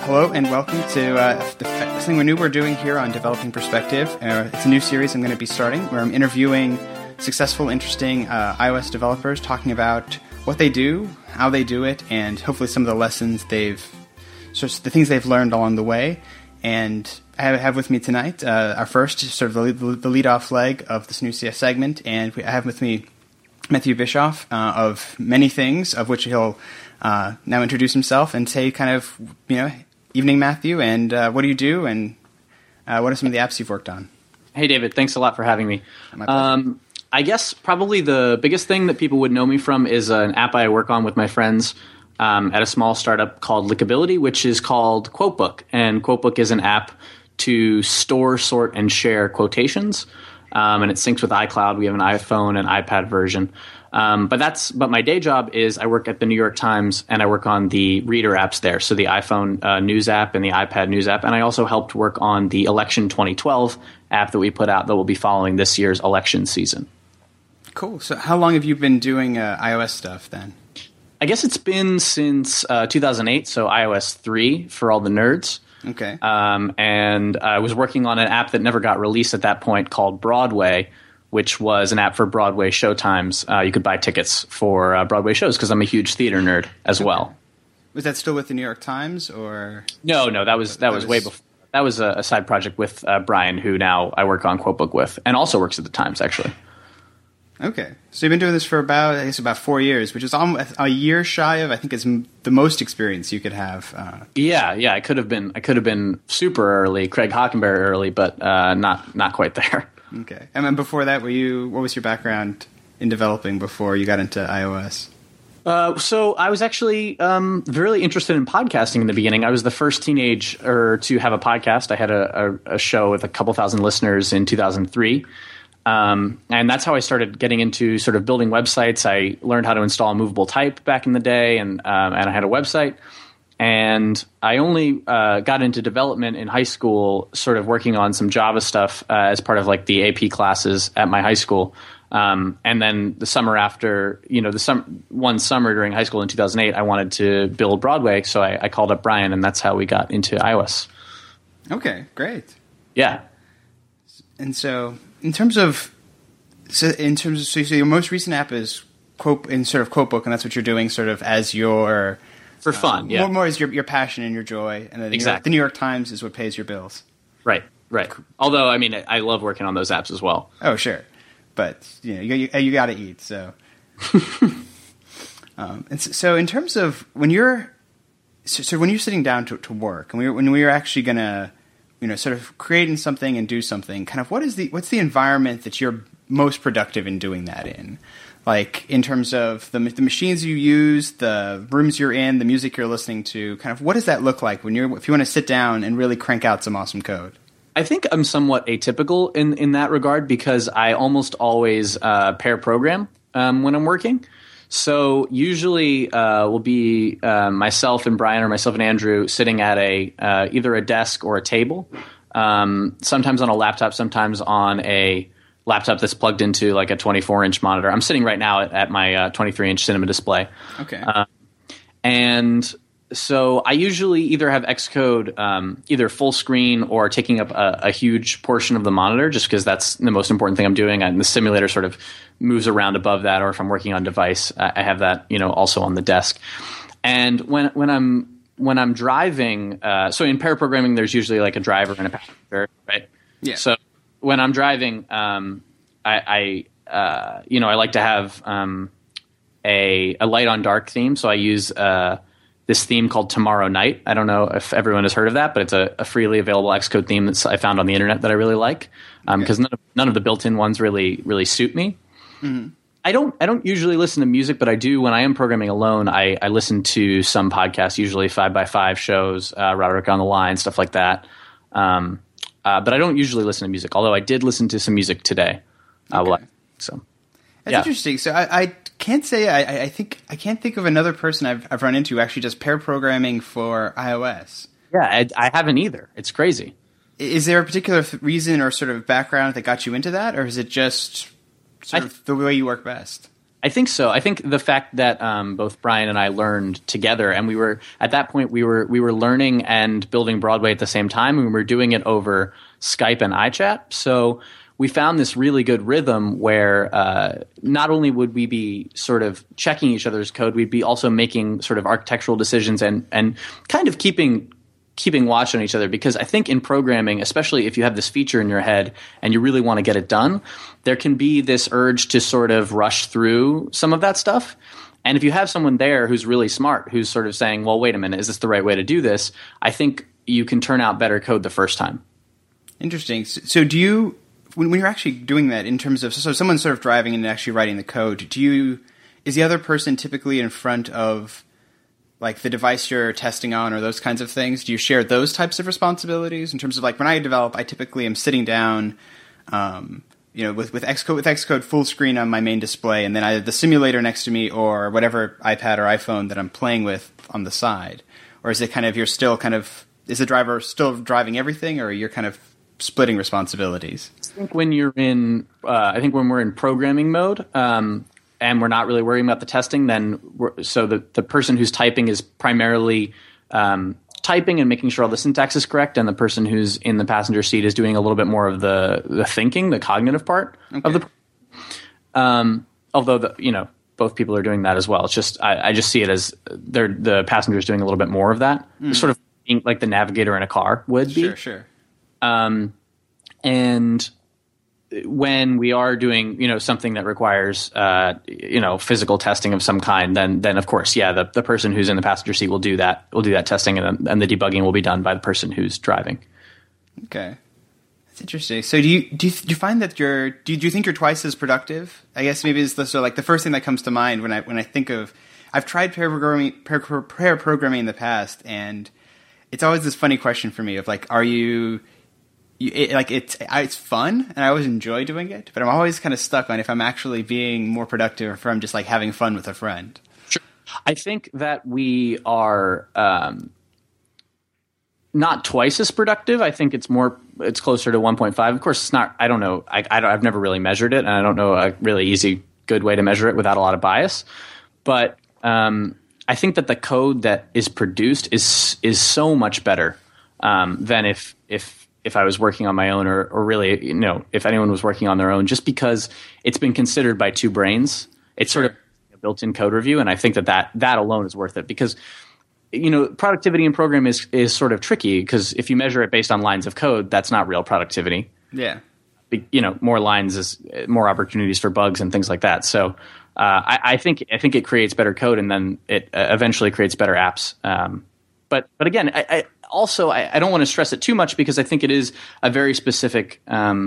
Hello and welcome to something new we're doing here on Developing Perspective. It's a new series I'm going to be starting where I'm interviewing successful, interesting iOS developers, talking about what they do, how they do it, and hopefully some of the lessons the things they've learned along the way. And I have with me tonight our first, sort of the lead-off leg of this new CS segment, and I have with me Matthew Bischoff of many things, of which he'll now introduce himself and say kind of, evening, Matthew, and what do you do, and what are some of the apps you've worked on? Hey, David. Thanks a lot for having me. My pleasure. I guess probably the biggest thing that people would know me from is an app I work on with my friends at a small startup called Lickability, which is called Quotebook. And Quotebook is an app to store, sort, and share quotations. And it syncs with iCloud. We have an iPhone and iPad version. But my day job is I work at the New York Times and I work on the reader apps there. So the iPhone news app and the iPad news app. And I also helped work on the Election 2012 app that we put out that will be following this year's election season. Cool. So how long have you been doing iOS stuff then? I guess it's been since 2008. So iOS 3 for all the nerds. Okay. And I was working on an app that never got released at that point called Broadway, which was an app for Broadway showtimes. You could buy tickets for Broadway shows because I'm a huge theater nerd as well. Was that still with the New York Times or? No, that was way before. That was a side project with Brian, who now I work on Quotebook with, and also works at the Times actually. Okay, so you've been doing this for about 4 years, which is almost a year shy of, I think, is the most experience you could have. Yeah, I could have been super early, Craig Hockenberry early, but not quite there. Okay, and then before that, what was your background in developing before you got into iOS? So I was actually really interested in podcasting in the beginning. I was the first teenager to have a podcast. I had a show with a couple thousand listeners in 2003. And that's how I started getting into sort of building websites. I learned how to install a movable type back in the day, and I had a website. And I only got into development in high school, sort of working on some Java stuff as part of like the AP classes at my high school. And then the summer after, one summer during high school in 2008, I wanted to build Broadway, so I called up Brian, and that's how we got into iOS. Okay, great. Yeah. And so, in terms of so your most recent app is Quotebook, and that's what you're doing, sort of as your for fun, yeah. More as your passion and your joy, and then exactly. The New York Times is what pays your bills. Right. Although, I mean, I love working on those apps as well. Oh, sure, but you got to eat. So, and so in terms of when you're sitting down to work, and when we are actually gonna sort of creating something and do something, kind of what's the environment that you're most productive in doing that in? Like in terms of the machines you use, the rooms you're in, the music you're listening to, kind of what does that look like if you want to sit down and really crank out some awesome code? I think I'm somewhat atypical in that regard because I almost always pair program when I'm working. So usually will be myself and Brian or myself and Andrew sitting at either a desk or a table, sometimes on a laptop, sometimes on a laptop that's plugged into like a 24-inch monitor. I'm sitting right now at my 23-inch cinema display. Okay. And so I usually either have Xcode either full screen or taking up a huge portion of the monitor just because that's the most important thing I'm doing. And the simulator sort of moves around above that, or if I'm working on device, I have that also on the desk. And when I'm driving, so in pair programming, there's usually like a driver and a passenger, right? Yeah. So when I'm driving, I like to have a light on dark theme. So I use this theme called Tomorrow Night. I don't know if everyone has heard of that, but it's a freely available Xcode theme that I found on the internet that I really like because none of the built-in ones really suit me. Mm-hmm. I don't usually listen to music, but I do when I am programming alone. I listen to some podcasts, usually 5x5 shows, Roderick on the Line, stuff like that. But I don't usually listen to music, although I did listen to some music today. That's interesting. So I can't say I can't think of another person I've run into who actually does pair programming for iOS. Yeah, I haven't either. It's crazy. Is there a particular reason or sort of background that got you into that, or is it just sort of the way you work best? I think so. I think the fact that both Brian and I learned together, and we were at that point we were learning and building Broadway at the same time, and we were doing it over Skype and iChat. So we found this really good rhythm where not only would we be sort of checking each other's code, we'd be also making sort of architectural decisions and kind of keeping watch on each other, because I think in programming, especially if you have this feature in your head and you really want to get it done, there can be this urge to sort of rush through some of that stuff. And if you have someone there who's really smart, who's sort of saying, well, wait a minute, is this the right way to do this? I think you can turn out better code the first time. Interesting. So do you, when you're actually doing that in terms of, so someone's sort of driving and actually writing the code, is the other person typically in front of like the device you're testing on or those kinds of things? Do you share those types of responsibilities in terms of like when I develop, I typically am sitting down, with Xcode full screen on my main display, and then either the simulator next to me or whatever iPad or iPhone that I'm playing with on the side? Or is it kind of, is the driver still driving everything, or you're kind of splitting responsibilities? I think when we're in programming mode, and we're not really worrying about the testing, then the person who's typing is primarily typing and making sure all the syntax is correct, and the person who's in the passenger seat is doing a little bit more of the thinking, the cognitive part of the. Although both people are doing that as well. It's just I just see it as the passenger is doing a little bit more of that, sort of like the navigator in a car would be. Sure. And when we are doing, something that requires, physical testing of some kind, then of course, the person who's in the passenger seat will do that testing, and the debugging will be done by the person who's driving. Okay, that's interesting. So do you find that do you think you're twice as productive? I guess maybe it's the first thing that comes to mind when I think of, I've tried pair programming in the past, and it's always this funny question for me of like, are you it's fun and I always enjoy doing it, but I'm always kind of stuck on if I'm actually being more productive or if I'm just like having fun with a friend. Sure. I think that we are not twice as productive. I think it's closer to 1.5. Of course, it's not. I don't know. I've never really measured it, and I don't know a really easy, good way to measure it without a lot of bias. But I think that the code that is produced is so much better than if I was working on my own, or really, if anyone was working on their own, just because it's been considered by two brains. It's sort of a built-in code review, and I think that alone is worth it, because productivity in program is sort of tricky, because if you measure it based on lines of code, that's not real productivity. Yeah. More lines is more opportunities for bugs and things like that. So I think it creates better code, and then it eventually creates better apps. But again, I also don't want to stress it too much, because I think it is a very specific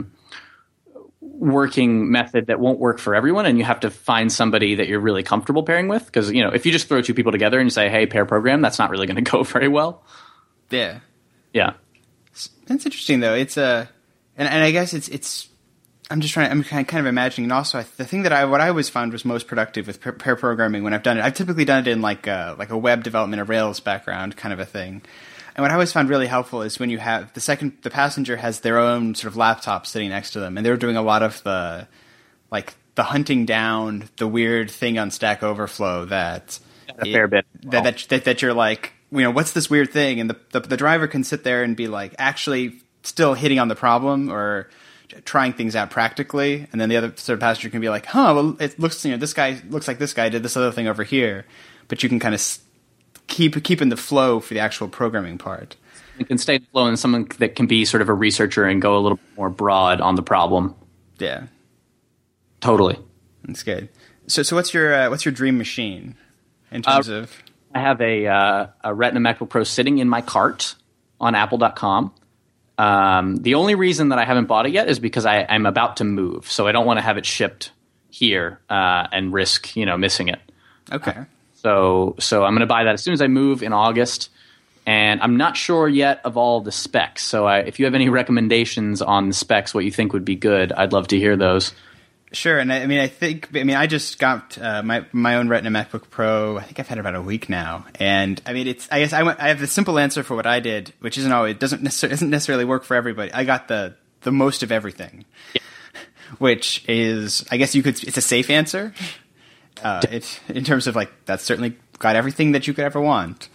working method that won't work for everyone, and you have to find somebody that you're really comfortable pairing with. Because if you just throw two people together and you say, "Hey, pair program," that's not really going to go very well. Yeah. That's interesting though. It's and I guess it's. I'm kind of imagining, and also the thing that what I always found was most productive with pair programming when I've done it. I've typically done it in like a web development, a Rails background kind of a thing. And what I always found really helpful is when you have the passenger has their own sort of laptop sitting next to them, and they're doing a lot of the hunting down the weird thing on Stack Overflow that a fair bit that you're like, what's this weird thing, and the driver can sit there and be like actually still hitting on the problem or trying things out practically, and then the other sort of passenger can be like, well, it looks, this guy looks like this guy did this other thing over here, but you can kind of keep in the flow for the actual programming part. You can stay in the flow, and someone that can be sort of a researcher and go a little bit more broad on the problem. Yeah, totally. That's good. So what's your dream machine in terms of? I have a Retina MacBook Pro sitting in my cart on Apple.com. The only reason that I haven't bought it yet is because I'm about to move, so I don't want to have it shipped here and risk missing it. Okay. So I'm going to buy that as soon as I move in August, and I'm not sure yet of all the specs. So if you have any recommendations on the specs, what you think would be good, I'd love to hear those. Sure, and I just got my own Retina MacBook Pro. I think I've had it about a week now, and I have the simple answer for what I did, which doesn't necessarily work for everybody. I got the most of everything, yeah. Which is, I guess it's a safe answer. It's in terms of like that's certainly got everything that you could ever want.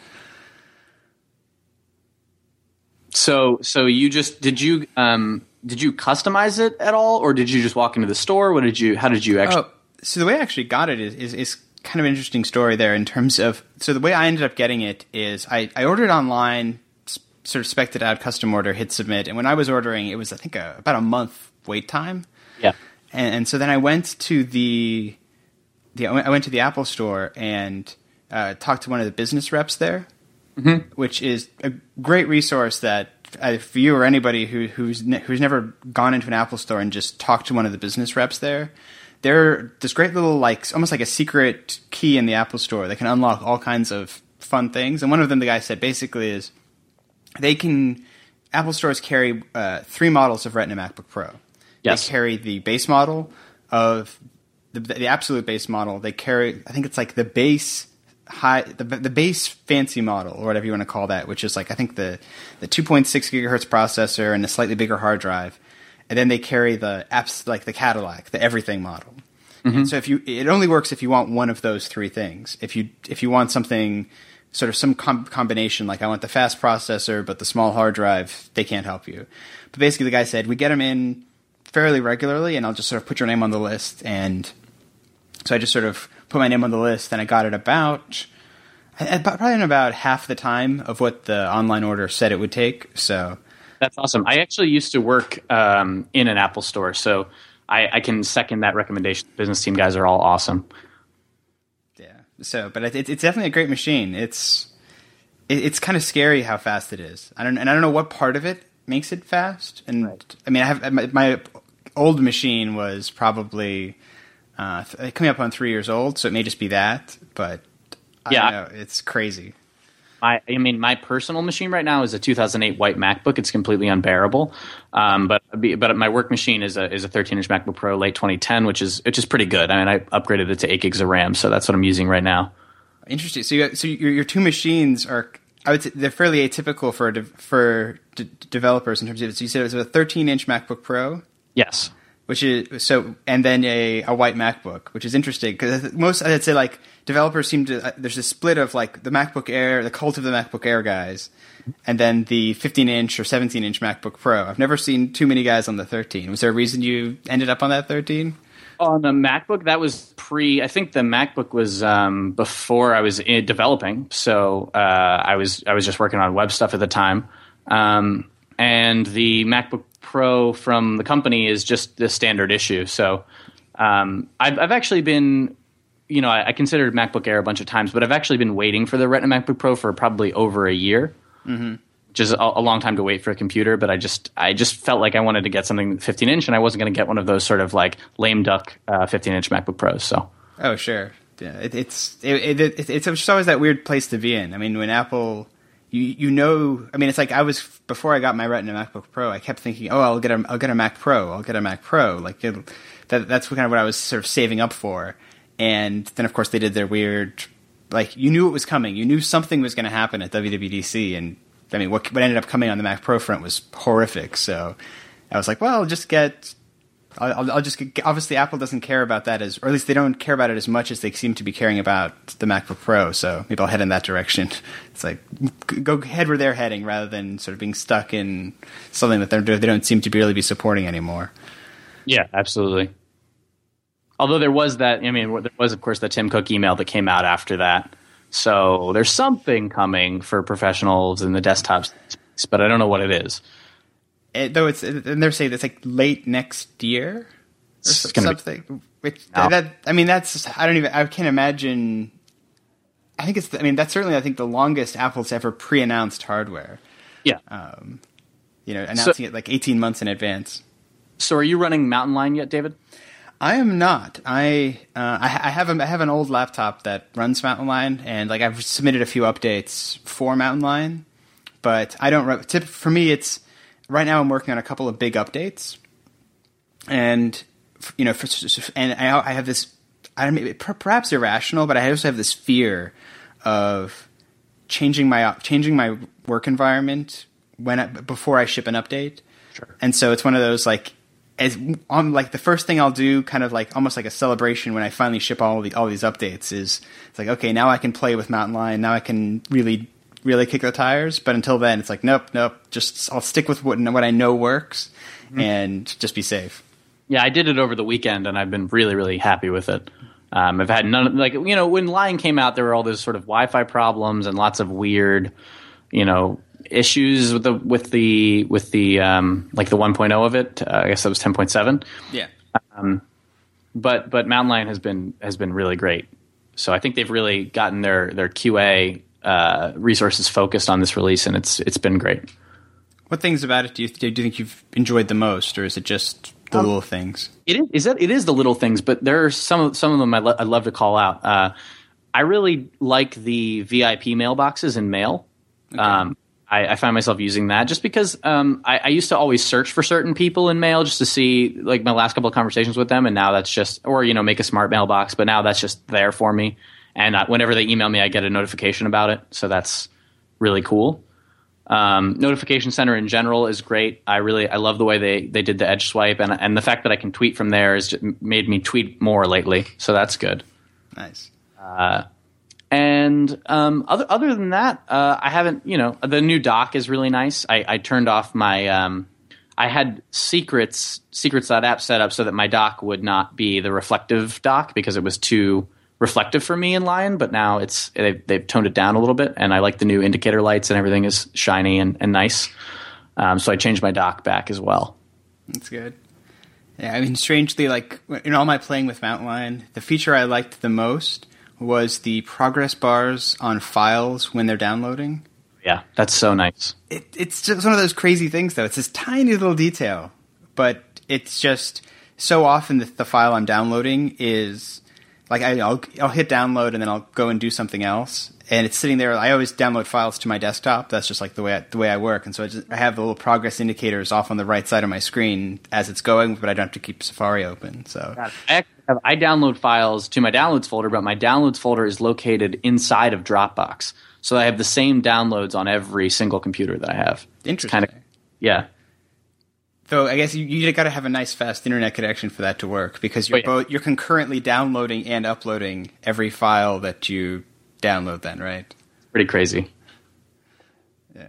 So you just did you customize it at all, or did you just walk into the store? How did you actually? So the way I actually got it is kind of an interesting story there in terms of. So the way I ended up getting it is I ordered online, sort of spec'd it out, custom order, hit submit, and when I was ordering, it was I think about a month wait time. Yeah. And so then I went to I went to the Apple Store and talked to one of the business reps there, which is a great resource that for you or anybody who's never gone into an Apple Store and just talked to one of the business reps there, they're this great little like almost like a secret key in the Apple Store that can unlock all kinds of fun things. And one of them, the guy said, basically is Apple stores carry 3 models of Retina MacBook Pro. Yes. They carry the base model of the absolute base model. They carry, I think it's like the base the base fancy model, or whatever you want to call that, which is like I think the 2.6 gigahertz processor and a slightly bigger hard drive. And then they carry the apps like the Cadillac, the everything model. And so it only works if you want one of those 3 things. If you want something sort of some combination, like I want the fast processor but the small hard drive, they can't help you. But basically, the guy said we get them in fairly regularly, and I'll just sort of put your name on the list. And so I just sort of put my name on the list, and I got it probably in about half the time of what the online order said it would take. So that's awesome. I actually used to work in an Apple store, so I can second that recommendation. The business team guys are all awesome. Yeah. So, but it's definitely a great machine. It's kind of scary how fast it is. I don't know what part of it makes it fast. And right. I mean, I have my old machine was probably coming up on 3 years old, so it may just be that. But I don't know. It's crazy. My personal machine right now is a 2008 white MacBook. It's completely unbearable. But my work machine is a 13-inch MacBook Pro, late 2010, which is pretty good. I mean, I upgraded it to 8 gigs of RAM, so that's what I'm using right now. Interesting. So your 2 machines are, I would say, they're fairly atypical for developers in terms of. So you said it was a 13-inch MacBook Pro. Yes. Which is so, and then a white MacBook, which is interesting because most, I'd say, like developers seem to. There's a split of like the MacBook Air, the cult of the MacBook Air guys, and then the 15-inch or 17-inch MacBook Pro. I've never seen too many guys on the 13. Was there a reason you ended up on that 13? On the MacBook, that was I think the MacBook was before I was developing, so I was just working on web stuff at the time, and the MacBook Pro from the company is just the standard issue. So I've actually been, I considered MacBook Air a bunch of times, but I've actually been waiting for the Retina MacBook Pro for probably over a year, which is a long time to wait for a computer. But I just felt like I wanted to get something 15-inch, and I wasn't going to get one of those sort of like lame duck 15-inch MacBook Pros. So oh sure, yeah, it's just always that weird place to be in. I mean, when Apple. I mean, it's like before I got my Retina MacBook Pro, I kept thinking, oh, I'll get a Mac Pro. I'll get a Mac Pro. Like that's kind of what I was sort of saving up for. And then, of course, they did their weird, like, you knew it was coming. You knew something was going to happen at WWDC. And I mean, what ended up coming on the Mac Pro front was horrific. So I was like, well, I'll just get, obviously Apple doesn't care about that or at least they don't care about it as much as they seem to be caring about the MacBook Pro. So maybe I'll head in that direction. It's like, go head where they're heading rather than sort of being stuck in something that they don't seem to really be supporting anymore. Yeah, absolutely. Although there was of course the Tim Cook email that came out after that. So there's something coming for professionals in the desktop space, but I don't know what it is. And they're saying it's like late next year or something. I can't imagine. I think that's certainly the longest Apple's ever pre-announced hardware. Yeah. Announcing it like 18 months in advance. So are you running Mountain Lion yet, David? I am not. I have an old laptop that runs Mountain Lion, and like I've submitted a few updates for Mountain Lion, but I don't run. For me, it's. Right now, I'm working on a couple of big updates, and I have this. Perhaps irrational, but I also have this fear of changing my work environment before I ship an update. Sure. And so it's one of those like as on like the first thing I'll do, kind of like almost like a celebration when I finally ship all these updates, is it's like, okay, now I can play with Mountain Lion. Now I can really kick the tires. But until then, it's like, nope. Just I'll stick with what I know works and just be safe. Yeah, I did it over the weekend, and I've been really, really happy with it. I've had none, like, when Lion came out, there were all those sort of Wi-Fi problems and lots of weird, issues with the like the 1.0 of it. I guess that was 10.7. Yeah. But Mountain Lion has been really great. So I think they've really gotten their QA resources focused on this release, and it's been great. What things about it do you think you've enjoyed the most, or is it just the little things? It is the little things, but there are some of them I'd love to call out. I really like the VIP mailboxes in Mail. Okay. I find myself using that just because I used to always search for certain people in Mail just to see like my last couple of conversations with them, and now that's just, or make a smart mailbox, but now that's just there for me. And whenever they email me, I get a notification about it, so that's really cool. Notification Center in general is great. I love the way they did the edge swipe, and the fact that I can tweet from there has made me tweet more lately, so that's good. Nice. And other than that, I haven't. The new dock is really nice. I turned off my. I had secrets.app set up so that my dock would not be the reflective dock because it was too reflective for me in Lion. But now they've toned it down a little bit, and I like the new indicator lights, and everything is shiny and nice. So I changed my dock back as well. That's good. Yeah, I mean, strangely, like in all my playing with Mountain Lion, the feature I liked the most was the progress bars on files when they're downloading. Yeah, that's so nice. It's just one of those crazy things, though. It's this tiny little detail, but it's just so often the file I'm downloading is like I'll hit download and then I'll go and do something else, and it's sitting there. I always download files to my desktop. That's just like the way I work, and so I have the little progress indicators off on the right side of my screen as it's going, but I don't have to keep Safari open. So I download files to my downloads folder, but my downloads folder is located inside of Dropbox. So I have the same downloads on every single computer that I have. Interesting. Yeah. So I guess you got to have a nice fast internet connection for that to work, because you're concurrently downloading and uploading every file that you download then, right? Pretty crazy. Yeah.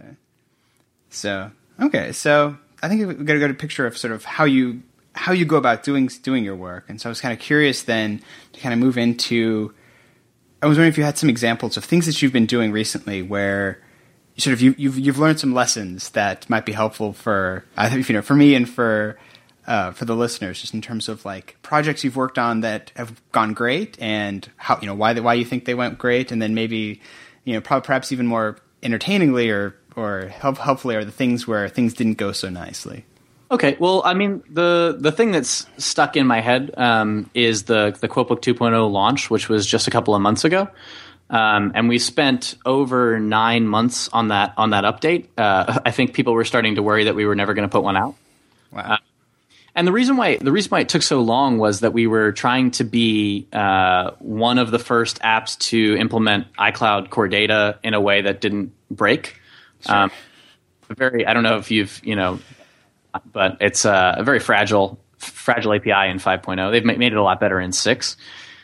So, okay. So I think we've got to go to a picture of sort of how you go about doing your work. And so I was kind of curious then to kind of move into, I was wondering if you had some examples of things that you've been doing recently where sort of you've learned some lessons that might be helpful for, I think, for me and for the listeners, just in terms of like projects you've worked on that have gone great and how, why you think they went great. And then maybe, perhaps even more entertainingly or helpfully are the things where things didn't go so nicely. Okay, well, I mean, the thing that's stuck in my head is the Quotebook 2.0 launch, which was just a couple of months ago, and we spent over 9 months on that update. I think people were starting to worry that we were never going to put one out. Wow! And the reason why it took so long was that we were trying to be one of the first apps to implement iCloud Core Data in a way that didn't break. Sure. I don't know if you've but it's a very fragile API in 5.0. They've made it a lot better in 6.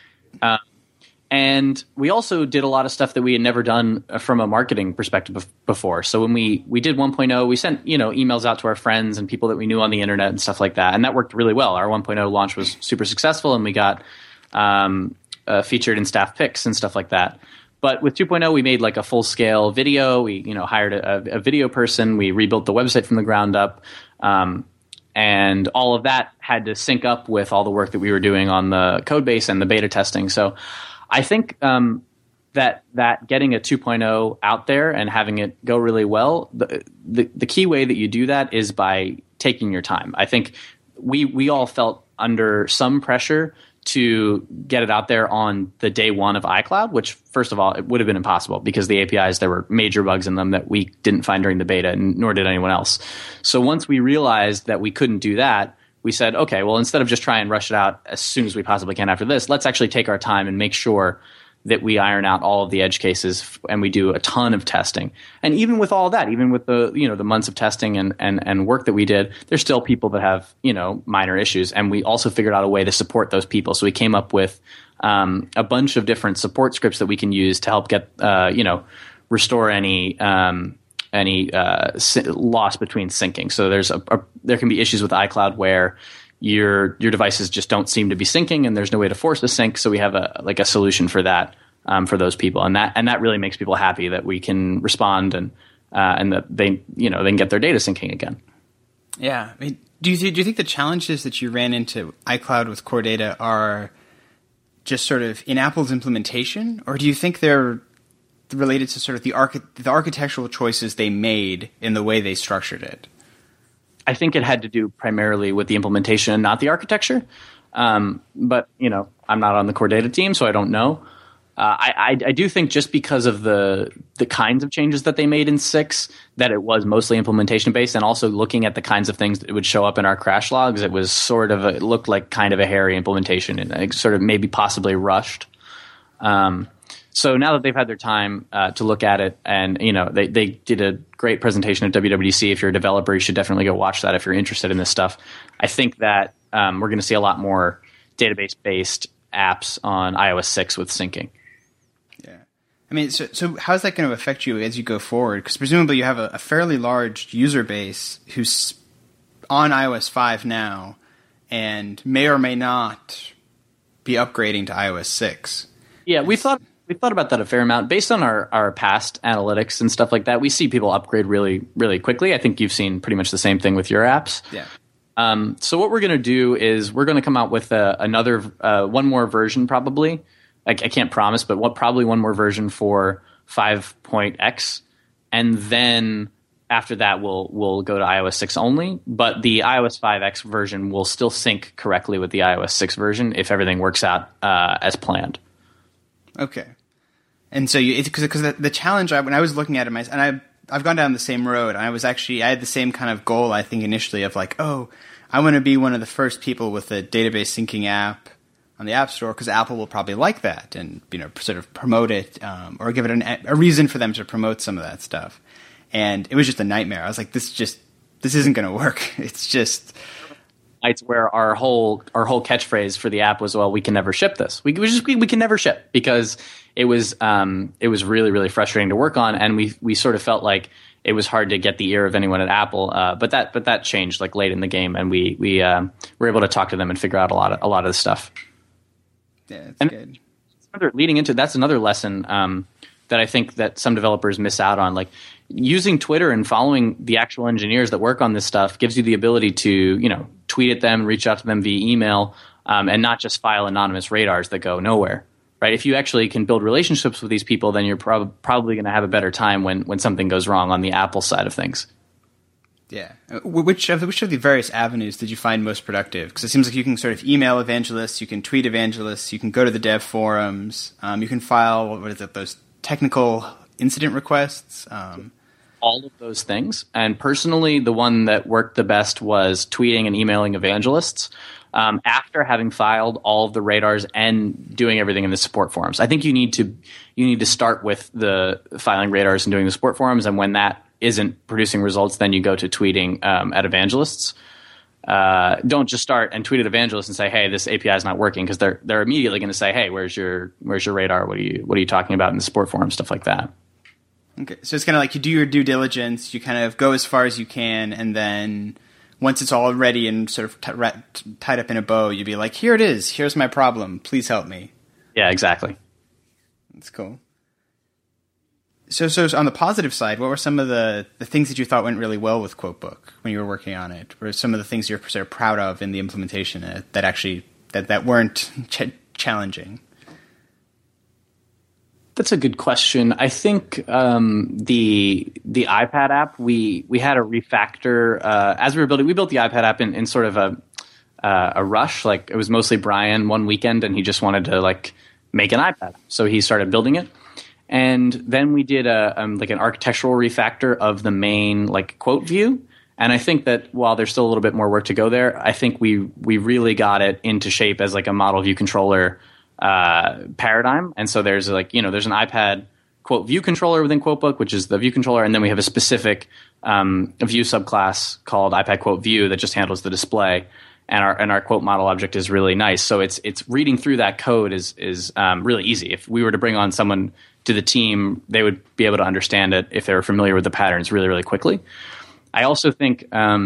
And we also did a lot of stuff that we had never done from a marketing perspective before. So when we did 1.0, we sent emails out to our friends and people that we knew on the internet and stuff like that. And that worked really well. Our 1.0 launch was super successful, and we got featured in staff picks and stuff like that. But with 2.0, we made like a full-scale video. We hired a video person. We rebuilt the website from the ground up. And all of that had to sync up with all the work that we were doing on the code base and the beta testing. So I think that getting a 2.0 out there and having it go really well, the key way that you do that is by taking your time. I think we all felt under some pressure to get it out there on the day one of iCloud, which, first of all, it would have been impossible because the APIs, there were major bugs in them that we didn't find during the beta, and nor did anyone else. So once we realized that we couldn't do that, we said, okay, well, instead of just try and rush it out as soon as we possibly can after this, let's actually take our time and make sure that we iron out all of the edge cases, and we do a ton of testing. And even with all that, even with the the months of testing and work that we did, there's still people that have minor issues, and we also figured out a way to support those people. So we came up with a bunch of different support scripts that we can use to help get restore any loss between syncing. So there can be issues with iCloud where your devices just don't seem to be syncing, and there's no way to force a sync. So we have a solution for that for those people, and that really makes people happy that we can respond and that they can get their data syncing again. Yeah, I mean, do you think the challenges that you ran into iCloud with Core Data are just sort of in Apple's implementation, or do you think they're related to sort of the architectural choices they made in the way they structured it? I think it had to do primarily with the implementation and not the architecture. But, I'm not on the Core Data team, so I don't know. I do think just because of the kinds of changes that they made in 6, that it was mostly implementation based, and also looking at the kinds of things that would show up in our crash logs, it was it looked like kind of a hairy implementation and sort of maybe possibly rushed. So now that they've had their time to look at it, and they did a great presentation at WWDC. If you're a developer, you should definitely go watch that if you're interested in this stuff. I think that we're going to see a lot more database-based apps on iOS 6 with syncing. Yeah, I mean, so how is that going to affect you as you go forward? Because presumably you have a fairly large user base who's on iOS 5 now, and may or may not be upgrading to iOS 6. Yeah, we thought about that a fair amount. Based on our past analytics and stuff like that, we see people upgrade really, really quickly. I think you've seen pretty much the same thing with your apps. Yeah. So what we're going to do is we're going to come out with another one more version probably. I can't promise, but probably one more version for 5.x. And then after that, we'll go to iOS 6 only. But the iOS 5x version will still sync correctly with the iOS 6 version if everything works out as planned. Okay. And so because the challenge when I was looking at it, and I've gone down the same road. I had the same kind of goal, I think, initially of like, I want to be one of the first people with a database syncing app on the App Store, because Apple will probably like that and sort of promote it or give it a reason for them to promote some of that stuff. And it was just a nightmare. I was like, this isn't going to work. It's just. It's where our whole catchphrase for the app was, well, we can never ship this. We can never ship, because it was really, really frustrating to work on, and we sort of felt like it was hard to get the ear of anyone at Apple. But that changed like late in the game, and we were able to talk to them and figure out a lot of the stuff. Yeah, that's good. That's another lesson that I think that some developers miss out on. Like, using Twitter and following the actual engineers that work on this stuff gives you the ability to, tweet at them, reach out to them via email, and not just file anonymous radars that go nowhere, right? If you actually can build relationships with these people, then you're probably going to have a better time when something goes wrong on the Apple side of things. Yeah. Which of the various avenues did you find most productive? Because it seems like you can sort of email evangelists, you can tweet evangelists, you can go to the dev forums, you can file, those technical incident requests. All of those things. And personally, the one that worked the best was tweeting and emailing evangelists after having filed all of the radars and doing everything in the support forums. I think you need to start with the filing radars and doing the support forums, and when that isn't producing results, then you go to tweeting at evangelists. Don't just start and tweet at evangelists and say, "Hey, this API is not working," because they're immediately going to say, "Hey, where's your radar? What are you talking about in the support forum?" Stuff like that. Okay, so it's kind of like you do your due diligence, you kind of go as far as you can, and then once it's all ready and sort of tied up in a bow, you'd be like, "Here it is. Here's my problem. Please help me." Yeah, exactly. That's cool. So on the positive side, what were some of the things that you thought went really well with QuoteBook when you were working on it? What were some of the things you're sort of proud of in the implementation that actually that weren't challenging? That's a good question. I think the iPad app, we had a refactor as we were building. We built the iPad app in sort of a rush. Like, it was mostly Brian one weekend, and he just wanted to make an iPad, so he started building it. And then we did an architectural refactor of the main quote view. And I think that while there's still a little bit more work to go there, I think we really got it into shape as a model view controller paradigm. And so there's there's an iPad quote view controller within Quotebook, which is the view controller, and then we have a specific view subclass called iPad quote view that just handles the display. And our quote model object is really nice. So it's reading through that code is really easy. If we were to bring on someone to the team, they would be able to understand it if they were familiar with the patterns really, really quickly. I also think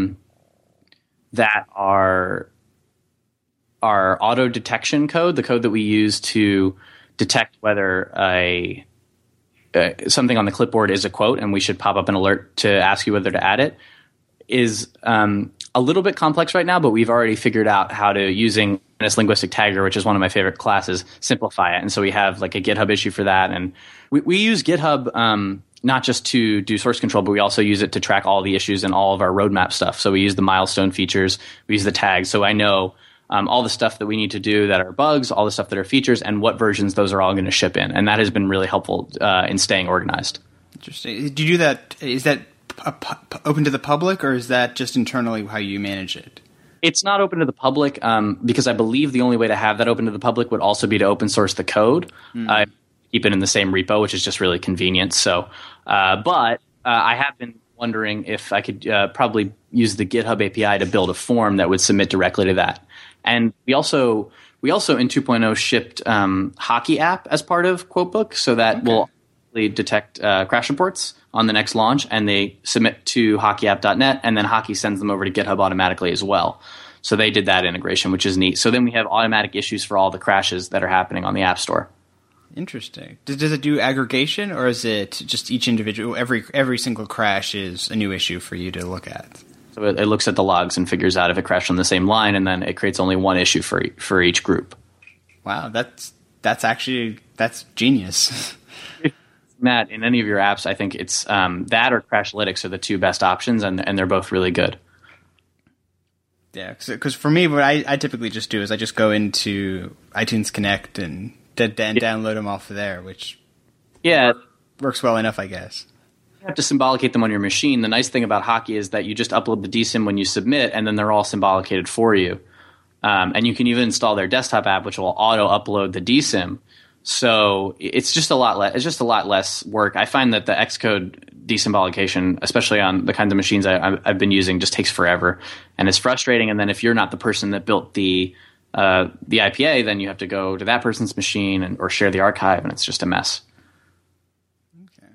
that our auto detection code, the code that we use to detect whether something on the clipboard is a quote and we should pop up an alert to ask you whether to add it, is a little bit complex right now, but we've already figured out how to, using this linguistic tagger, which is one of my favorite classes, simplify it. And so we have like a GitHub issue for that. And we use GitHub not just to do source control, but we also use it to track all the issues and all of our roadmap stuff. So we use the milestone features, we use the tags. So I know all the stuff that we need to do that are bugs, all the stuff that are features, and what versions those are all going to ship in. And that has been really helpful in staying organized. Interesting. Do you do that? Is that open to the public, or is that just internally how you manage it? It's not open to the public because I believe the only way to have that open to the public would also be to open source the code, keep it in the same repo, which is just really convenient. So, but I have been wondering if I could probably use the GitHub API to build a form that would submit directly to that. And we also in 2.0 shipped Hockey app as part of Quotebook, so that will detect crash reports on the next launch, and they submit to hockeyapp.net, and then Hockey sends them over to GitHub automatically as well. So they did that integration, which is neat. So then we have automatic issues for all the crashes that are happening on the App Store. Interesting. Does it do aggregation, or is it just each individual, every single crash is a new issue for you to look at? So it looks at the logs and figures out if it crashed on the same line, and then it creates only one issue for each group. Wow, that's genius. That in any of your apps, I think it's that or Crashlytics are the two best options, and they're both really good. Yeah, because for me, what I typically just do is I just go into iTunes Connect and download them off of there, which works well enough, I guess. You have to symbolicate them on your machine. The nice thing about Hockey is that you just upload the DSIM when you submit, and then they're all symbolicated for you. And you can even install their desktop app, which will auto upload the DSIM. So it's just a lot less work. I find that the Xcode desymbolication, especially on the kinds of machines I've been using, just takes forever, and it's frustrating. And then if you're not the person that built the IPA, then you have to go to that person's machine or share the archive, and it's just a mess. Okay.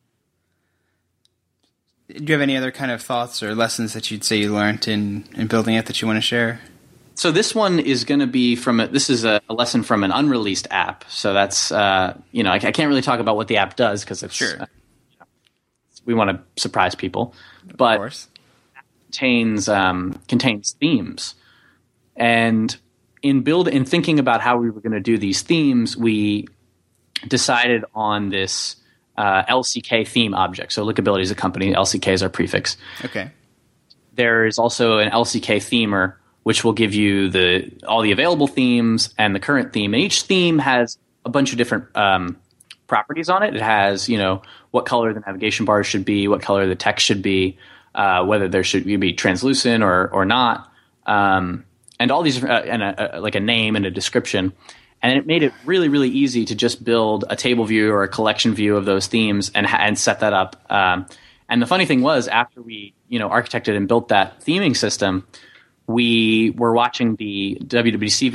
Do you have any other kind of thoughts or lessons that you'd say you learned in building it that you want to share? So this one is going to be this is a lesson from an unreleased app. So that's, I can't really talk about what the app does because it's, we want to surprise people, but of course. Contains themes. And in thinking about how we were going to do these themes, we decided on this LCK theme object. So Lookability is a company, LCK is our prefix. Okay. There is also an LCK themer, which will give you all the available themes and the current theme. And each theme has a bunch of different properties on it. It has, what color the navigation bars should be, what color the text should be, whether there should be translucent or not, and all these, like a name and a description. And it made it really, really easy to just build a table view or a collection view of those themes and set that up. And the funny thing was, after we, architected and built that theming system, we were watching the WWDC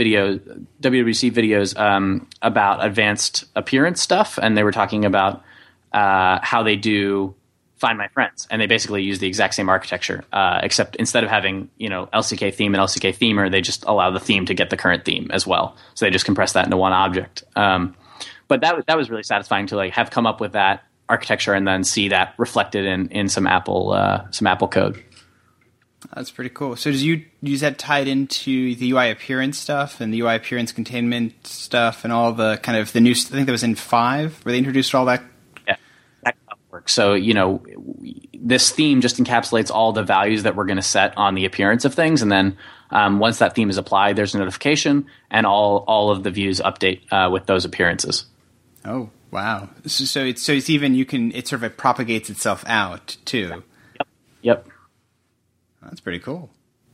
videos about advanced appearance stuff, and they were talking about how they do Find My Friends, and they basically use the exact same architecture, except instead of having LCK theme and LCK themer, they just allow the theme to get the current theme as well. So they just compress that into one object. But that was really satisfying to have come up with that architecture and then see that reflected in some Apple code. That's pretty cool. So did you use that tied into the UI appearance stuff and the UI appearance containment stuff and all the kind of the new, I think that was in 5 where they introduced all that? Yeah, that works. So, this theme just encapsulates all the values that we're going to set on the appearance of things. And then once that theme is applied, there's a notification and all of the views update with those appearances. Oh, wow. So it's even, it sort of propagates itself out too. Yep. That's pretty cool.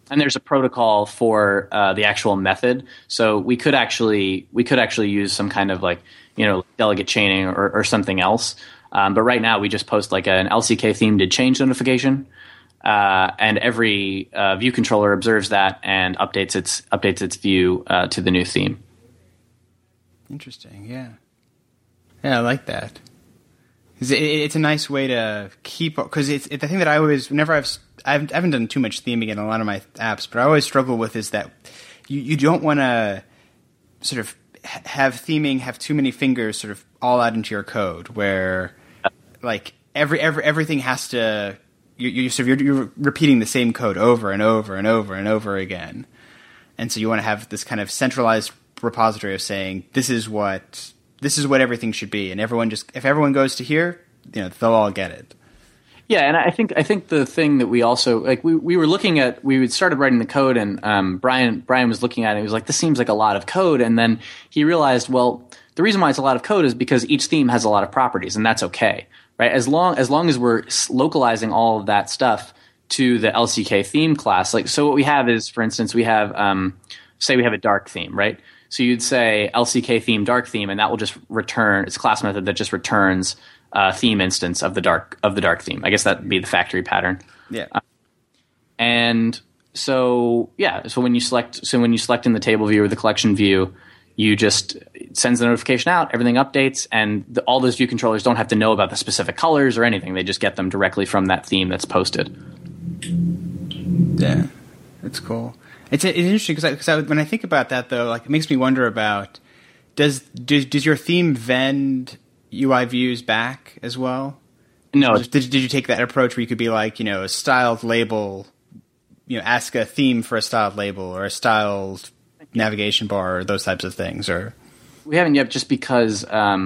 And there's a protocol for the actual method, so we could actually use some kind of like delegate chaining or something else. But right now we just post like an LCK theme did change notification, and every view controller observes that and updates its view to the new theme. Interesting, yeah, I like that. It's a nice way to keep, because it's the thing that I always, whenever I haven't done too much theming in a lot of my apps, but I always struggle with is that you don't want to sort of have theming have too many fingers sort of all out into your code, where like everything has to you're repeating the same code over and over and over and over again, and so you want to have this kind of centralized repository of saying this is what everything should be, and if everyone goes to here, they'll all get it. Yeah, and I think the thing that we also like, we were looking at, we started writing the code, and Brian was looking at it. He was like, "This seems like a lot of code," and then he realized, well, the reason why it's a lot of code is because each theme has a lot of properties, and that's okay, right? As long as we're localizing all of that stuff to the LCK theme class, like so, what we have is, for instance, we have say we have a dark theme, right? So you'd say LCK theme dark theme, and that will just return. It's a class method that just returns theme instance of the dark theme. I guess that'd be the factory pattern. Yeah. And so so when you select in the table view or the collection view, you just it sends the notification out, everything updates, and all those view controllers don't have to know about the specific colors or anything. They just get them directly from that theme that's posted. Yeah, that's cool. It's interesting because when I think about that, though, like it makes me wonder about does your theme vend UI views back as well? No. Did you take that approach where you could be like, a styled label, ask a theme for a styled label or a styled navigation bar or those types of things? Or we haven't yet, just because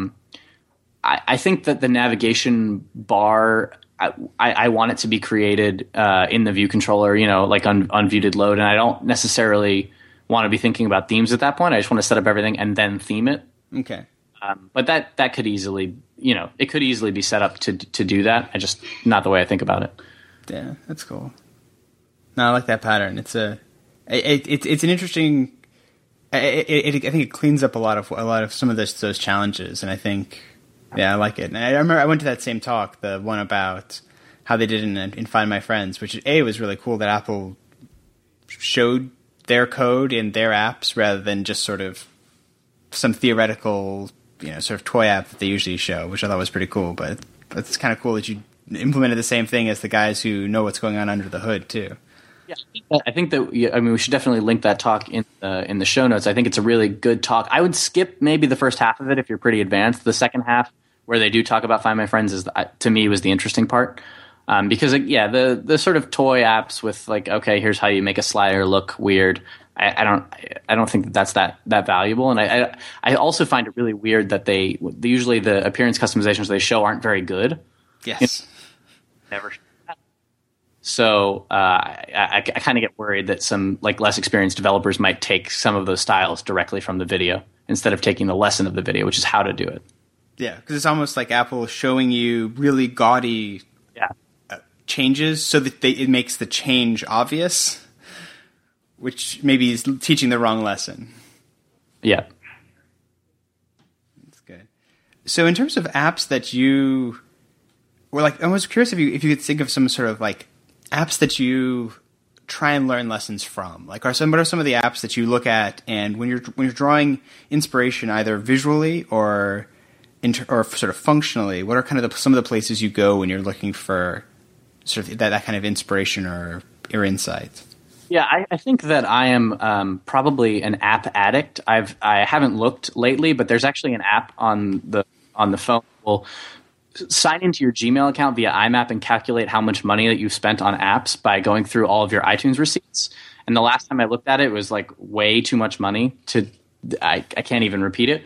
I think that the navigation bar, I want it to be created in the view controller, like on view did load, and I don't necessarily want to be thinking about themes at that point. I just want to set up everything and then theme it. Okay. But that could easily, it could easily be set up to do that. I just not the way I think about it. Yeah, that's cool. No, I like that pattern. It's an interesting. I think it cleans up a lot of some of those challenges, and I think, I like it. And I remember I went to that same talk, the one about how they did in Find My Friends, which was really cool that Apple showed their code in their apps rather than just sort of some theoretical, sort of toy app that they usually show, which I thought was pretty cool. But it's kind of cool that you implemented the same thing as the guys who know what's going on under the hood too. Yeah, I think that we should definitely link that talk in the show notes. I think it's a really good talk. I would skip maybe the first half of it if you're pretty advanced. The second half, where they do talk about Find My Friends, is to me was the interesting part, because the sort of toy apps with like, okay, here's how you make a slider look weird. I don't think that's that valuable, and I also find it really weird that they usually the appearance customizations they show aren't very good. Yes, never. So I kind of get worried that some like less experienced developers might take some of those styles directly from the video instead of taking the lesson of the video, which is how to do it. Yeah, because it's almost like Apple showing you really gaudy changes so that it makes the change obvious, which maybe is teaching the wrong lesson. Yeah. That's good. So in terms of apps that you were like, I was curious if you could think of some sort of like apps that you try and learn lessons from. Like, what are some of the apps that you look at, and when you're drawing inspiration either visually or sort of functionally, what are kind of some of the places you go when you're looking for sort of that kind of inspiration or insight? Yeah, I think that I am probably an app addict. I haven't looked lately, but there's actually an app on the phone that will sign into your Gmail account via IMAP and calculate how much money that you've spent on apps by going through all of your iTunes receipts. And the last time I looked at it, it was like way too much money I can't even repeat it.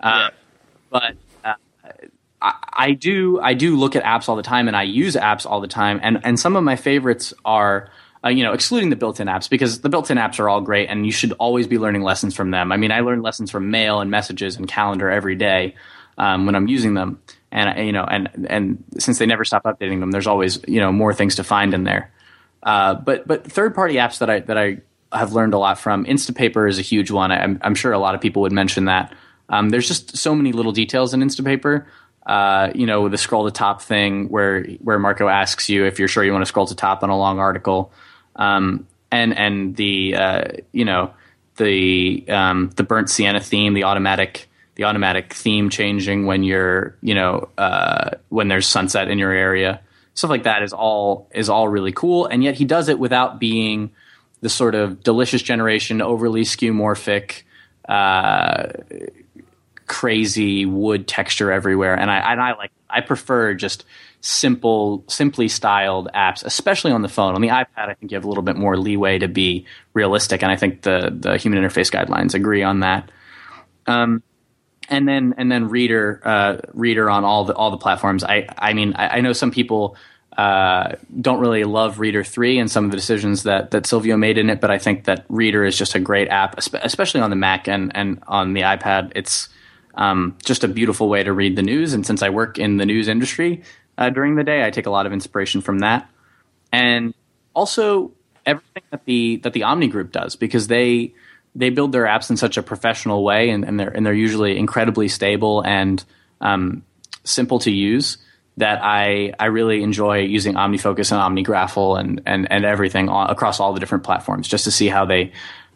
But I do look at apps all the time, and I use apps all the time. And some of my favorites are, excluding the built-in apps, because the built-in apps are all great and you should always be learning lessons from them. I mean, I learn lessons from Mail and Messages and Calendar every day when I'm using them. And, and since they never stop updating them, there's always, more things to find in there. But third party apps that I have learned a lot from, Instapaper is a huge one. I'm sure a lot of people would mention that. There's just so many little details in Instapaper. The scroll to top thing where Marco asks you if you're sure you want to scroll to top on a long article, and the burnt sienna theme, the automatic theme changing when you're when there's sunset in your area, stuff like that is all really cool. And yet he does it without being the sort of delicious generation, overly skeuomorphic, crazy wood texture everywhere. And I prefer just simply styled apps, especially on the phone. On the iPad, I think you have a little bit more leeway to be realistic, and I think the human interface guidelines agree on that. And then Reader on all the platforms. I mean, I know some people don't really love Reader 3 and some of the decisions that Silvio made in it, but I think that Reader is just a great app, especially on the Mac and on the iPad. It's just a beautiful way to read the news, and since I work in the news industry during the day, I take a lot of inspiration from that, and also everything that the Omni Group does, because they build their apps in such a professional way, and they're usually incredibly stable and simple to use, that I really enjoy using OmniFocus and OmniGraffle and everything across all the different platforms, just to see how they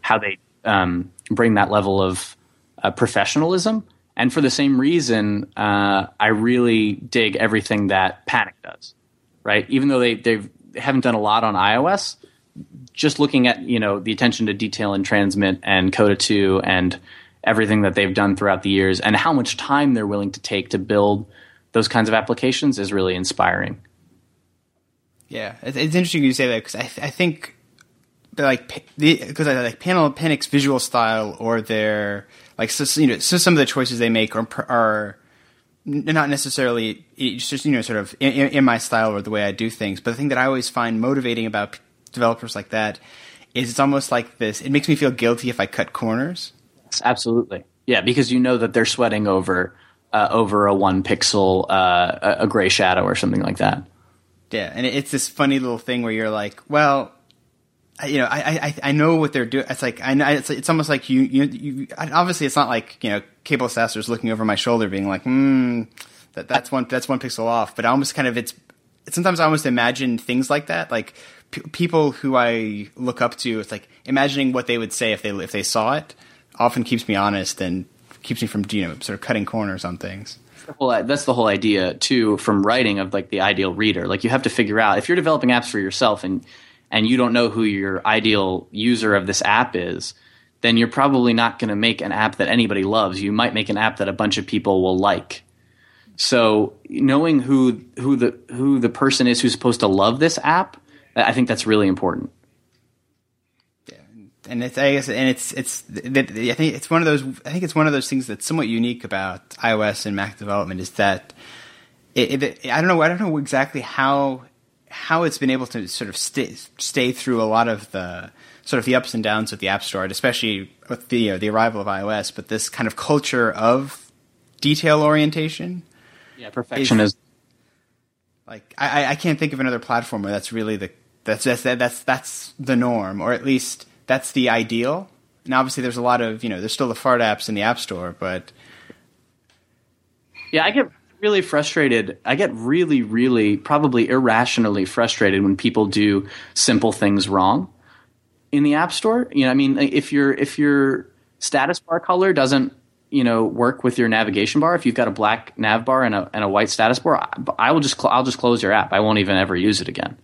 bring that level of professionalism. And for the same reason, I really dig everything that Panic does, right? Even though they haven't done a lot on iOS, just looking at the attention to detail in Transmit and Coda 2 and everything that they've done throughout the years, and how much time they're willing to take to build those kinds of applications, is really inspiring. Yeah, it's interesting you say that, because I think because I like Panic's visual style, or their so some of the choices they make are not necessarily just sort of in my style or the way I do things. But the thing that I always find motivating about developers like that is it's almost like this. It makes me feel guilty if I cut corners. Yes, absolutely, yeah, because that they're sweating over a 1 pixel, a gray shadow or something like that. Yeah, and it's this funny little thing where you're like, well, I know what they're doing. It's like it's almost like you obviously it's not like Cable Sasser's looking over my shoulder being like, that's one pixel off. But I almost kind of sometimes I almost imagine things like that, like people who I look up to. It's like imagining what they would say if they saw it. Often keeps me honest and keeps me from sort of cutting corners on things. Well, that's the whole idea too, from writing, of like the ideal reader. Like, you have to figure out, if you're developing apps for yourself and you don't know who your ideal user of this app is, then you're probably not going to make an app that anybody loves. You might make an app that a bunch of people will like. So knowing who the person is who's supposed to love this app, I think that's really important. And I think it's one of those things that's somewhat unique about iOS and Mac development, is that I don't know exactly how it's been able to sort of stay through a lot of the sort of the ups and downs of the App Store, especially with the arrival of iOS. But this kind of culture of detail orientation, perfectionism. Like I can't think of another platform where that's really that's the norm, or at least that's the ideal. And obviously there's a lot of, there's still the fart apps in the App Store, but yeah, I get really frustrated. I get really, really, probably irrationally frustrated when people do simple things wrong in the App Store. If your status bar color doesn't, work with your navigation bar, if you've got a black nav bar and a white status bar, I'll just close your app. I won't even ever use it again.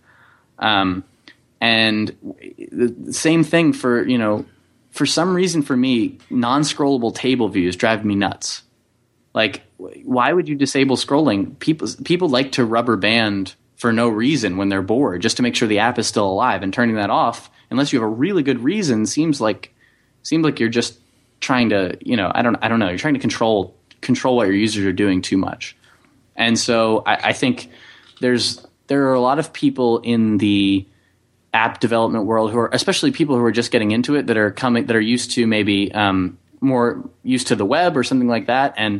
And the same thing for some reason for me, non-scrollable table views drive me nuts. Like, why would you disable scrolling? People like to rubber band for no reason when they're bored, just to make sure the app is still alive, and turning that off, unless you have a really good reason, seems like you're just trying to, I don't know, you're trying to control what your users are doing too much. And so I think there are a lot of people in the app development world who are, especially people who are just getting into it, that are used to maybe more used to the web or something like that, and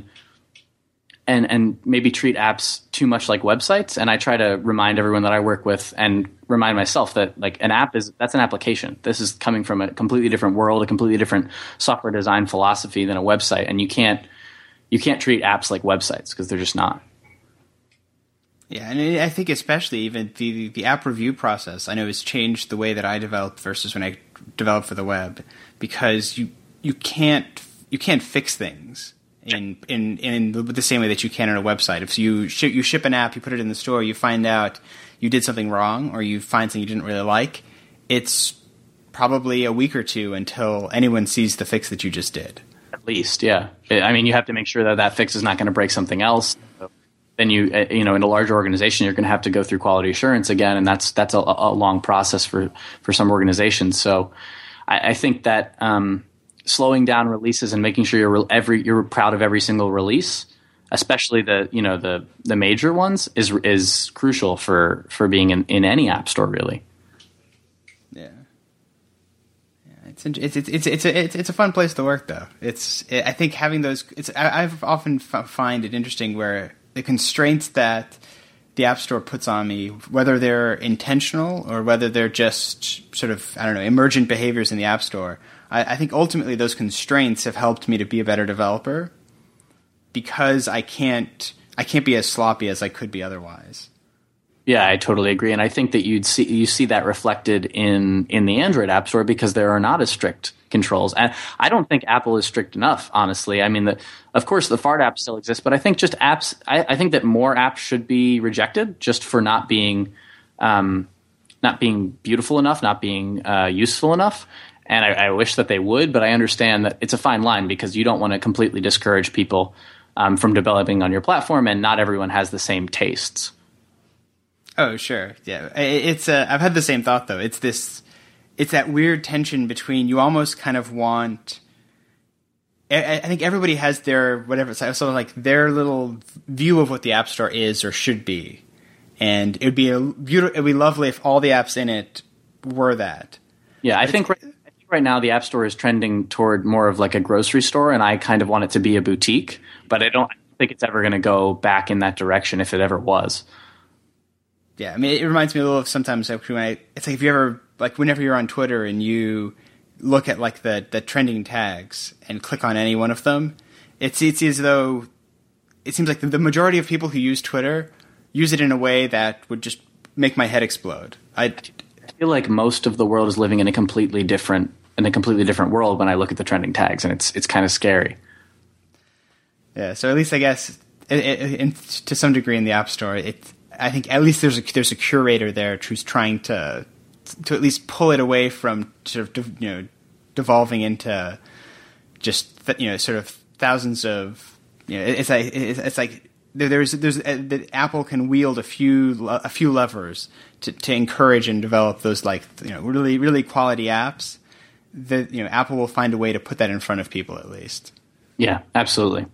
maybe treat apps too much like websites. And I try to remind everyone that I work with, and remind myself that like that's an application. This is coming from a completely different world, a completely different software design philosophy than a website, and you can't treat apps like websites because they're just not. Yeah, and I think especially even the app review process, I know has changed the way that I develop versus when I develop for the web, because you can't fix things in the same way that you can on a website. If you ship an app, you put it in the store, you find out you did something wrong, or you find something you didn't really like, it's probably a week or two until anyone sees the fix that you just did. At least, yeah. I mean, you have to make sure that fix is not going to break something else. Then in a larger organization, you're going to have to go through quality assurance again, and that's a long process for some organizations. So I think that slowing down releases and making sure you're proud of every single release, especially the major ones, is crucial for being in any app store, really. Yeah. It's a fun place to work, though. I think having those. I've often find it interesting where the constraints that the App Store puts on me, whether they're intentional or whether they're just sort of, I don't know, emergent behaviors in the App Store, I think ultimately those constraints have helped me to be a better developer, because I can't be as sloppy as I could be otherwise. Yeah, I totally agree, and I think that you see that reflected in the Android App Store because there are not as strict controls. And I don't think Apple is strict enough, honestly. I mean, of course, the fart app still exists, but I think just apps. I think that more apps should be rejected just for not being beautiful enough, not being useful enough. And I wish that they would, but I understand that it's a fine line because you don't want to completely discourage people from developing on your platform, and not everyone has the same tastes. Oh, sure. Yeah. I've had the same thought, though. It's that weird tension between, you almost kind of want, I think everybody has their, whatever, sort of like their little view of what the App Store is or should be. And it'd be lovely if all the apps in it were that. Yeah. I think right now the App Store is trending toward more of like a grocery store, and I kind of want it to be a boutique, but I don't think it's ever going to go back in that direction if it ever was. Yeah, I mean, it reminds me a little of sometimes it's like if you ever, like whenever you're on Twitter and you look at like the trending tags and click on any one of them, it's as though it seems like the majority of people who use Twitter use it in a way that would just make my head explode. I feel like most of the world is living in a completely different world when I look at the trending tags, and it's kind of scary. Yeah, so at least I guess to some degree in the App Store, I think at least there's a curator there who's trying to at least pull it away from sort of devolving into just sort of thousands of it's like that Apple can wield a few levers to encourage and develop those really really quality apps. That Apple will find a way to put that in front of people at least. Yeah, absolutely.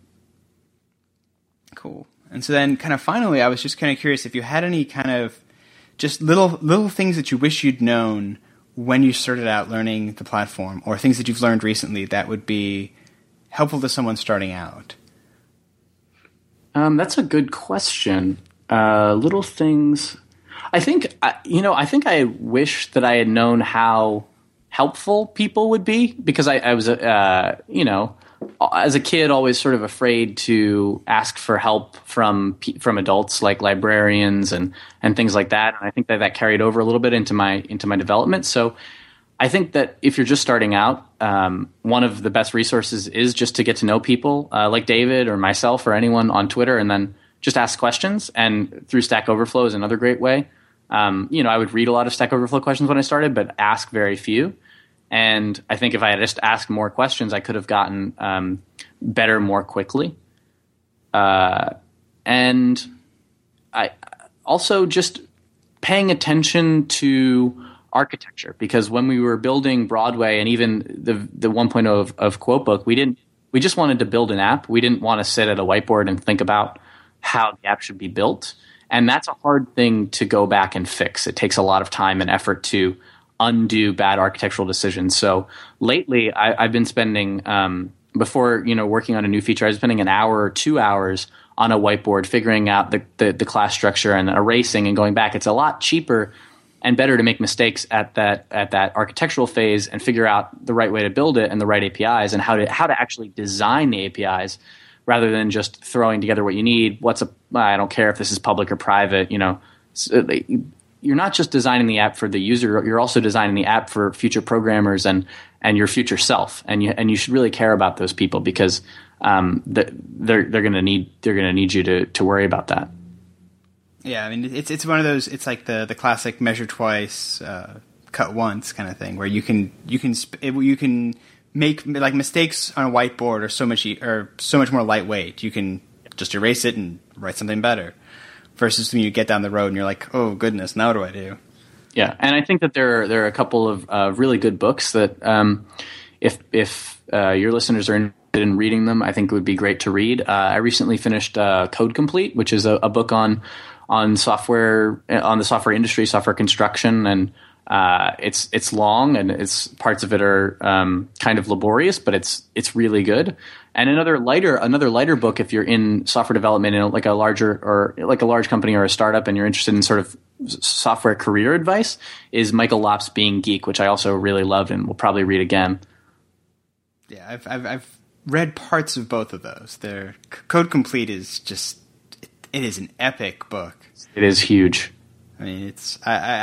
Cool. And so then kind of finally, I was just kind of curious if you had any kind of just little things that you wish you'd known when you started out learning the platform, or things that you've learned recently that would be helpful to someone starting out. That's a good question. Little things. I think I wish that I had known how helpful people would be, because I was as a kid, always sort of afraid to ask for help from adults like librarians and things like that. And I think that carried over a little bit into my development. So I think that if you're just starting out, one of the best resources is just to get to know people like David or myself or anyone on Twitter, and then just ask questions. And through Stack Overflow is another great way. I would read a lot of Stack Overflow questions when I started, but ask very few. And I think if I had just asked more questions, I could have gotten better more quickly. And I also just paying attention to architecture, because when we were building Broadway and even the 1.0 of Quotebook, we just wanted to build an app. We didn't want to sit at a whiteboard and think about how the app should be built. And that's a hard thing to go back and fix. It takes a lot of time and effort to undo bad architectural decisions. So lately, I've been spending before working on a new feature, I was spending an hour or 2 hours on a whiteboard figuring out the class structure and erasing and going back. It's a lot cheaper and better to make mistakes at that architectural phase and figure out the right way to build it and the right APIs and how to actually design the APIs rather than just throwing together what you need. I don't care if this is public or private, you're not just designing the app for the user, you're also designing the app for future programmers and your future self. And you should really care about those people because they're going to need you to worry about that. Yeah, I mean it's one of those. It's like the classic measure twice, cut once kind of thing, where you can make like mistakes on a whiteboard are so much more lightweight. You can just erase it and write something better. Versus when you get down the road and you're like, oh goodness, now what do I do? Yeah, and I think that there are a couple of really good books that if your listeners are interested in reading them, I think it would be great to read. I recently finished Code Complete, which is a book on software, on the software industry, software construction, and it's long and parts of it are kind of laborious, but it's really good. And another lighter book, if you're in software development in like a large company or a startup, and you're interested in sort of software career advice, is Michael Lopp's Being Geek, which I also really loved and will probably read again. Yeah, I've read parts of both of those. Code Complete is just it is an epic book. It is huge. I mean, it's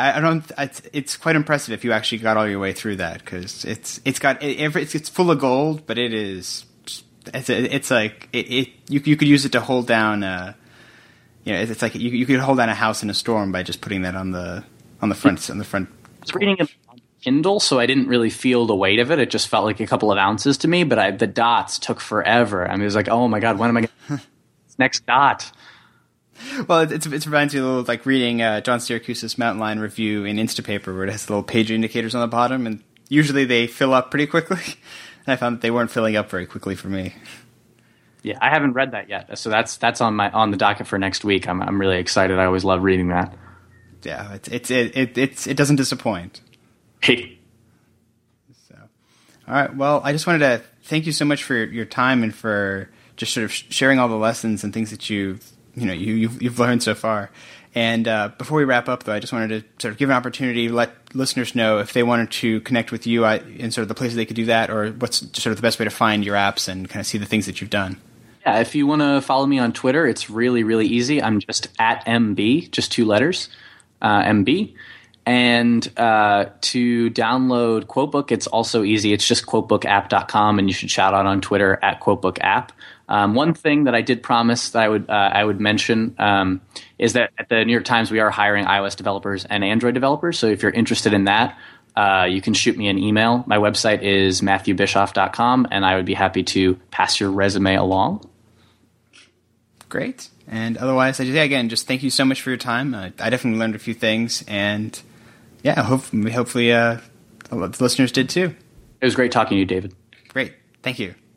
quite impressive if you actually got all your way through that, because it's full of gold, but it is. It's like you could use it to hold down it's like you could hold down a house in a storm by just putting that on the front. I was reading it on Kindle, so I didn't really feel the weight of it. It just felt like a couple of ounces to me, but the dots took forever. I mean, it was like, oh my god, when am I going to next dot? Well, it reminds me a little like reading John Syracuse's Mountain Lion review in Instapaper, where it has little page indicators on the bottom, and usually they fill up pretty quickly. And I found that they weren't filling up very quickly for me. Yeah, I haven't read that yet, so that's on the docket for next week. I'm really excited. I always love reading that. Yeah, it doesn't disappoint. Hey. So, all right. Well, I just wanted to thank you so much for your time and for just sort of sharing all the lessons and things that you've learned so far. And before we wrap up, though, I just wanted to sort of give an opportunity to let listeners know if they wanted to connect with you and sort of the places they could do that, or what's sort of the best way to find your apps and kind of see the things that you've done. Yeah, if you want to follow me on Twitter, it's really, really easy. I'm just at MB, just 2 letters, MB. And to download Quotebook, it's also easy. It's just quotebookapp.com, and you should shout out on Twitter at quotebookapp. One thing that I did promise that I would mention is that at the New York Times we are hiring iOS developers and Android developers. So if you're interested in that, you can shoot me an email. My website is matthewbischoff.com, and I would be happy to pass your resume along. Great. And otherwise, just thank you so much for your time. I definitely learned a few things, and yeah, hopefully the listeners did too. It was great talking to you, David. Great. Thank you.